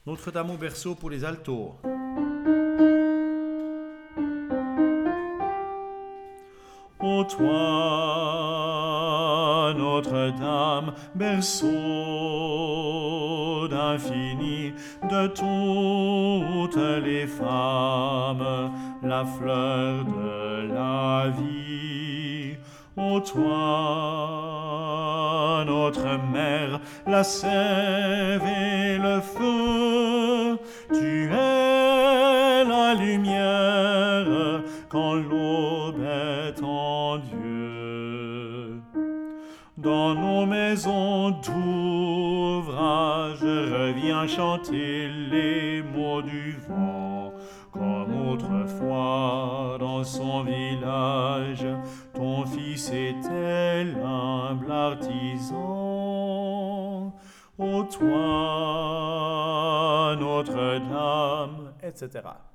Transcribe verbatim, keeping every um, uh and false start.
Notre-Dame au berceau pour les altos. Ô toi, Notre-Dame, berceau d'infini, de toutes les femmes, la fleur de la vie. Ô toi, notre mère, la sève et le feu, tu es la lumière quand l'aube est en Dieu. Dans nos maisons d'ouvrage, reviens chanter les mots du vent, comme autrefois dans son village, ton fils était l'humble artisan. Ô toi, Notre-Dame, et cetera